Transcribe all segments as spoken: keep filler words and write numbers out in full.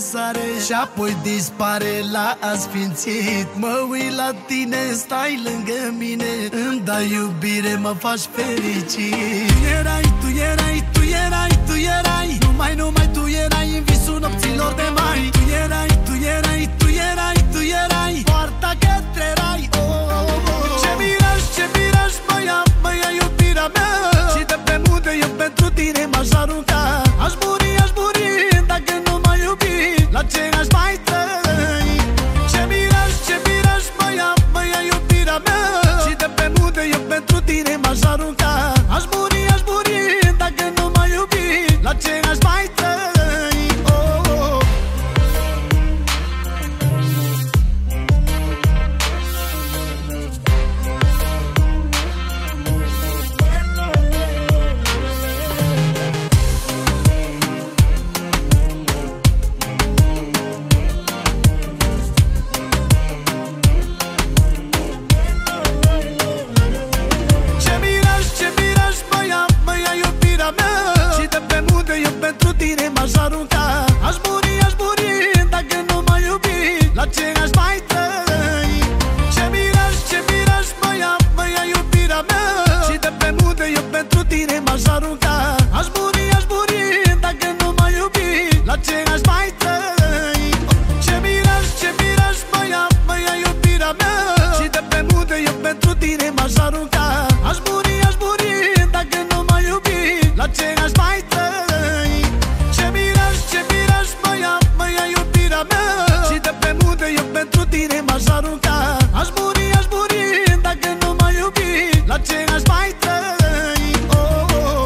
sare și apoi dispare la asfințit. Mă uit la tine, stai lângă mine, îmi dai iubire, mă faci fericit. Tu erai, tu erai, tu erai, tu erai, numai, numai tu erai în visul nopților de mai. Tu erai, tu erai, tu erai, tu erai poarta către rai. Oh, oh, oh. Ce miraj, ce miraj, măia, măia iubirea mea, și de pe munte eu pentru tine m-aș arunca. Aș muri, aș muri, dacă nu m-ai iubit, la ce aș mai trăi? Ce miraj, ce miraj, măia, măia iubirea mea, și de pe munte eu pentru tine m-aș arunca. Aș muri, aș muri, dacă nu m-ai iubit, la ce aș mai trăi? Oh, oh. M-aș arunca. Aș muri, aș muri, dacă nu m-ai iubit, la ce aș mai trăi? Ce miraj, ce miraj, măia, măia iubirea mea, și de pe munte eu pentru tine m-aș arunca. Aș muri, aș muri, dacă nu m-ai iubit, la ce aș mai trăi? Ce miraj, ce miraj, măia, măia iubirea mea, și de pe munte eu pentru tine m-aș arunca. Aș muri, aș muri, dacă nu m-ai iubit, la ce aș mai trăi? Ce miraj, ce miraj, măia, măia iubirea mea, și de pe munte eu pentru tine m-aș arunca. Aș muri, aș muri, dacă nu m-ai iubit, la ce aș mai trăi? Oh, oh.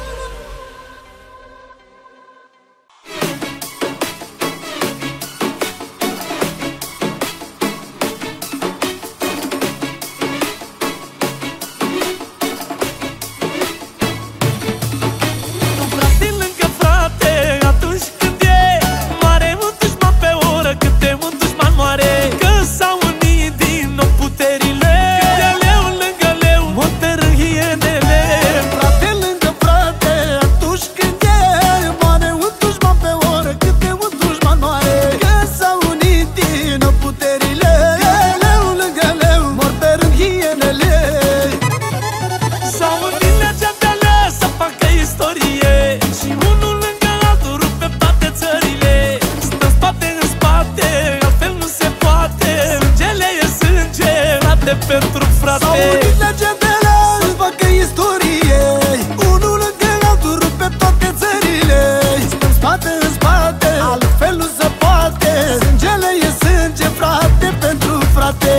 Pentru frate s-au unit legendele, îți fac istorie, unul lângă altul rupe toate țările. Stăm spate în spate, altfel nu se poate, sângele e sânge, frate pentru frate.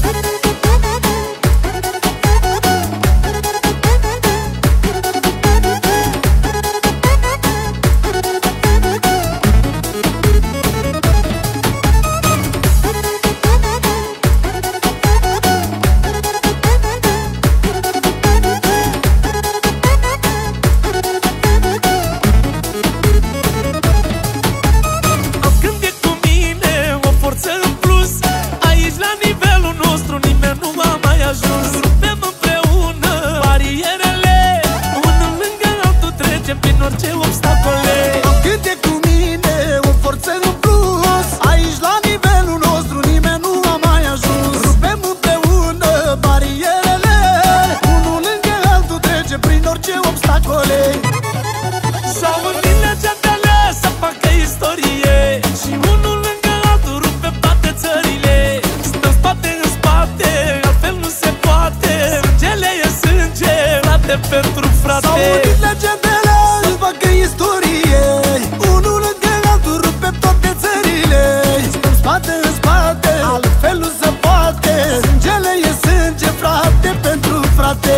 Pentru frate s-au unit legendele, îți fac istorie, unul lângă altul rupe toate țările. Stăm spate în spate, altfel nu se poate, sângele e sânge, frate pentru frate.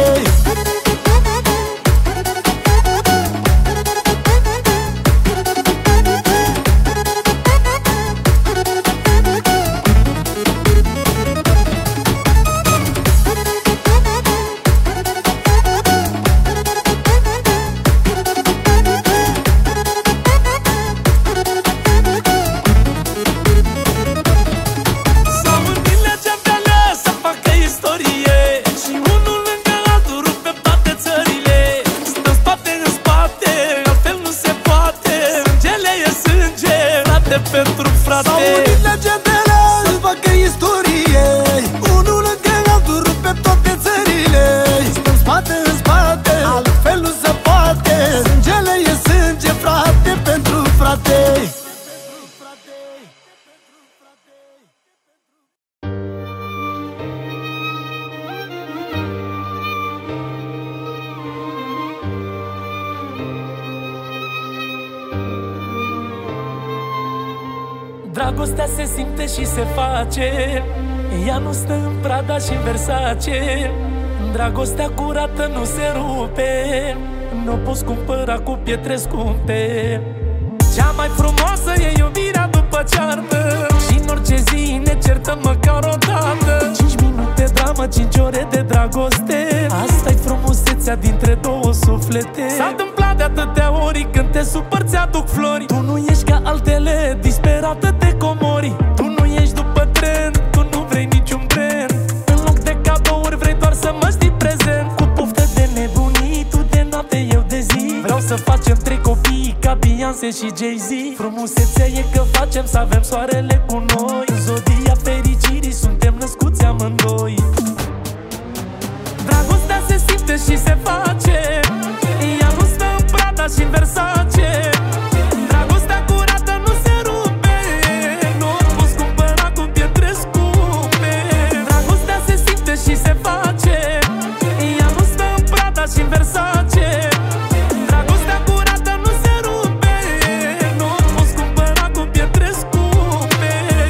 Dragostea se simte și se face, ea nu stă în Prada și în Versace. Dragostea curată nu se rupe, n-o poți cumpăra cu pietre scumpe. Cea mai frumoasă e iubirea după ceartă, și în orice zi ne certăm măcar o dată. Cinci minute dramă, cinci ore de dragoste, asta-i frumusețea dintre două suflete. S-a întâmplat de atâtea ori, când te supăr ți-aduc flori. Tu nu ești ca altele, disperată te comori. Tu nu ești după trend, tu nu vrei niciun brand. În loc de cadouri vrei doar să mă știi prezent. Cu poftă de nebunii, tu de noapte, eu de zi. Vreau să facem trei copii ca Beyoncé și Jay-Z. Frumusețea e că facem să avem soarele cu noi. În zodia fericirii suntem născuți amândoi. Dragostea se simte și se face, ea nu stă în Prada și în Versace. Dragostea curată nu se rupe, nu o poți cumpăra cu pietre scumpe. Dragostea se simte și se face, ea nu stă în Prada și în Versace. Dragostea curată nu se rupe, nu o poți cumpăra cu pietre scumpe.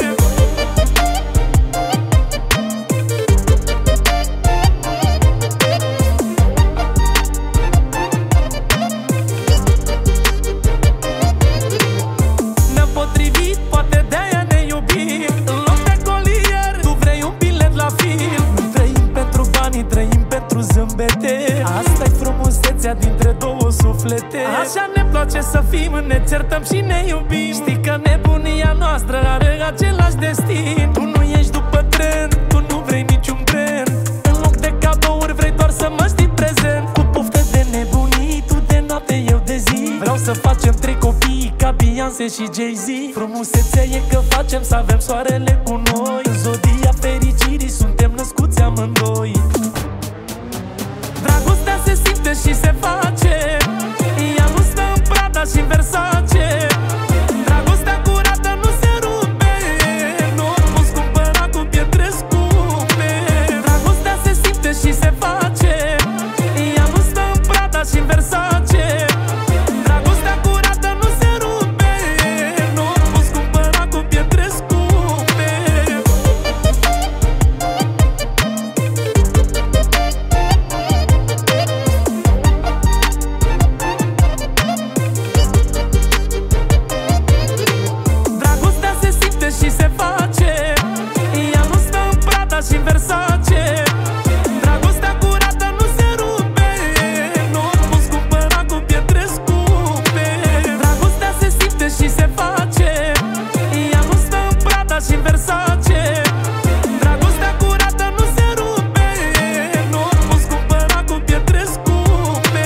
Ne-am potrivit, poate de-aia ne iubim. În loc de colier, tu vrei un bilet la film. Nu trăim pentru banii, trăim pentru zâmbete. Asta-i frumusețea dintre două suflete. Așa ne place să fim, ne certăm și ne iubim. Știi că nebunia noastră are același destin. Tu nu ești după trend, tu nu vrei niciun brand. În loc de cadouri vrei doar să mă știi prezent. Cu poftă de nebunii, tu de noapte, eu de zi. Vreau să facem trei copii ca Beyoncé și Jay-Z. Frumusețea e că facem să avem soarele cu noi. În zodia fericirii suntem născuți amândoi. Dragostea se simte și se face, ea nu stă în Prada și în Versace. Dragostea curată nu se rupe, nu o poți cumpăra cu pietre scumpe. Dragostea se simte și se face, ea nu stă în Prada și în Versace. Dragostea curată nu se rupe, nu o poți cumpăra cu pietre scumpe. Dragostea se simte și se face, ea nu stă în Prada și în Versace. Dragostea curată nu se rupe, nu o poți cumpăra cu pietre scumpe. Dragostea se simte și se face, ea nu stă în Prada și în Versace. Dragostea curată nu se rupe, nu o poți cumpăra cu pietre scumpe.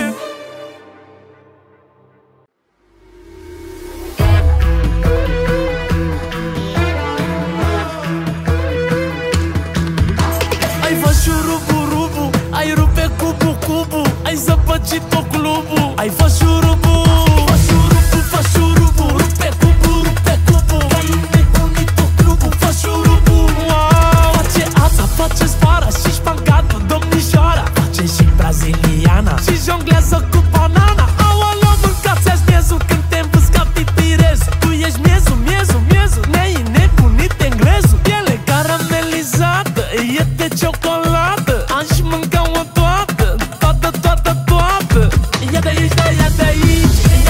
Ai făcut șurubu-rubu, ai rupe cubu-cubu, ai zăpăcit-o clubul. Ai făcut șurubu, fă șurubu, fă șurubu, rupe cubu, rupe cubu. Ai nebunit-o clubul, fă șurubu. Wow! Face ața, face sfara și șpancată, domnișoara. Face și braziliana și jonglează cu banana. Aoleu, mâncați-aș miezul când te îmbâți ca pipirez. Tu ești miezul, miezul, miezul, ne-ai nebunit englezul. Piele caramelizată, e de ciocolată. Aș mânca-o toată, toată, toată, toată. Ia de aici, da, ia de aici,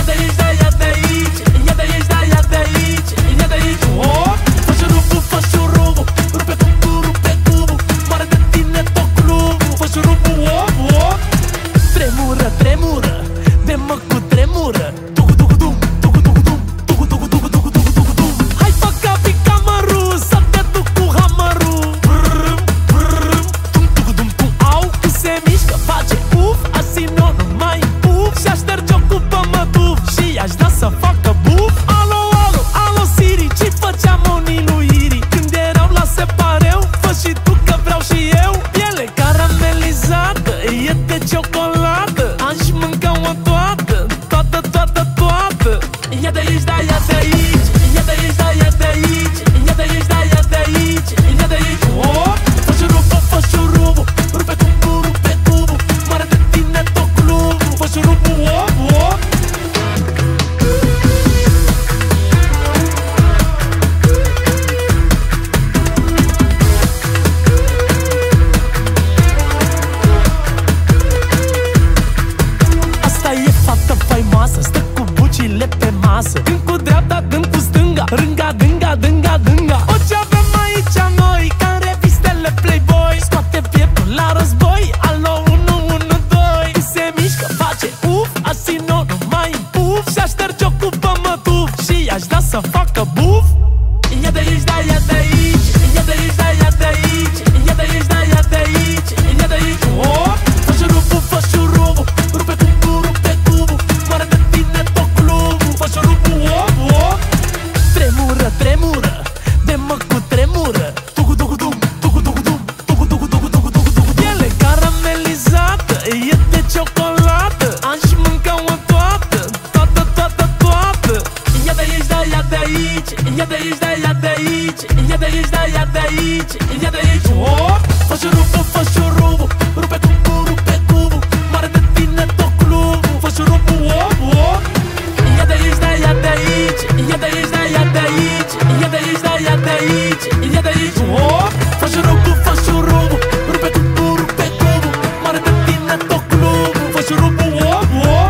oh, fă șurubul, fă șurubul, rupe cubu, rupe cubu, mare de tine tot clubul. Fă șurubul, oh, oh. Ia de aici, da, ia de aici, ia de aici, da, ia de aici, ia de aici, da, ia de aici, ia de aici, oh. Fă șurubul, fă șurubul, rupe cubu, rupe cubu, mare de tine tot clubul. Fă șurubul, oh, oh.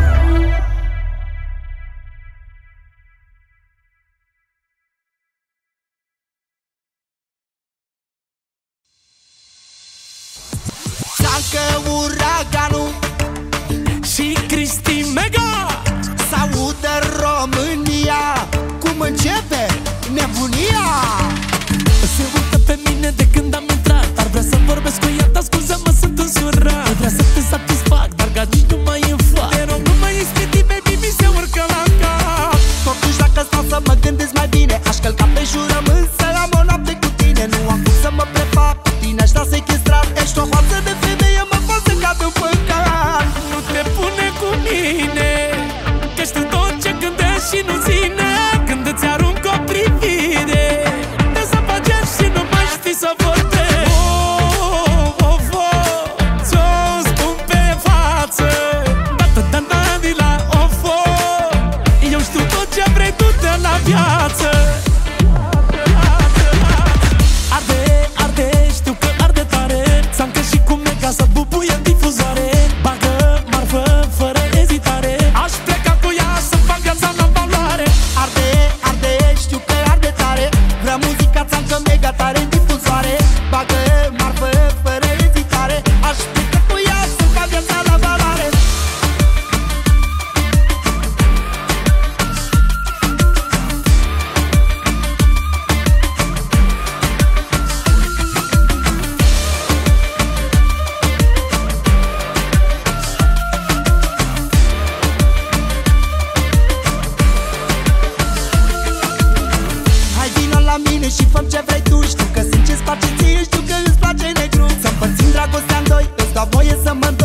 Țancă uraganul și Cristi Mega s-audă România. Cum începe nebunia? se uită pe mine de când am intrat. Ar vrea să vorbesc cu ea, dar scuză-mă, sunt însurat. Ar vrea să te satisfac, dar gagici nu mai îmi fac. Te rog, nu mai ispiti, baby, mi se urcă la cap. Totuși dacă stau să mă gândesc mai bine, aș călca pe jurământ să am o noapte cu tine. Nu am cum să mă prefac, cu tine aș da sequestrat. Ești o hoață de femeie, mă fac să cad în păcat. Nu te pune cu mine, că știu tot ce gândești și nu ține. Când îți arunc o privire, te zăpăgești și nu mai știi să vorbești. Oh, oh, oh, ți-o spun pe față, da-da-da-da-di-la, of, oh. Eu știu tot ce vrei tu de la viață. Arde, arde, știu că arde tare. Țancă și cu Mega să bubuie în difuzoare. Bagă marfă fără ezitare. Aș pleca cu ea să fac viața la valoare. Arde, arde, știu că arde tare. Vrea muzica Țancă Mega tare în difuzoare. Bagă marfă fără ezitare. Aș pleca cu ea să fac viața la valoare. Hai vino la mine și făm ce vrei tu. Știu că sunt ce-ți place ție, știu că îți place negru. Să împărțim dragostea în doi, îți dau voie să mă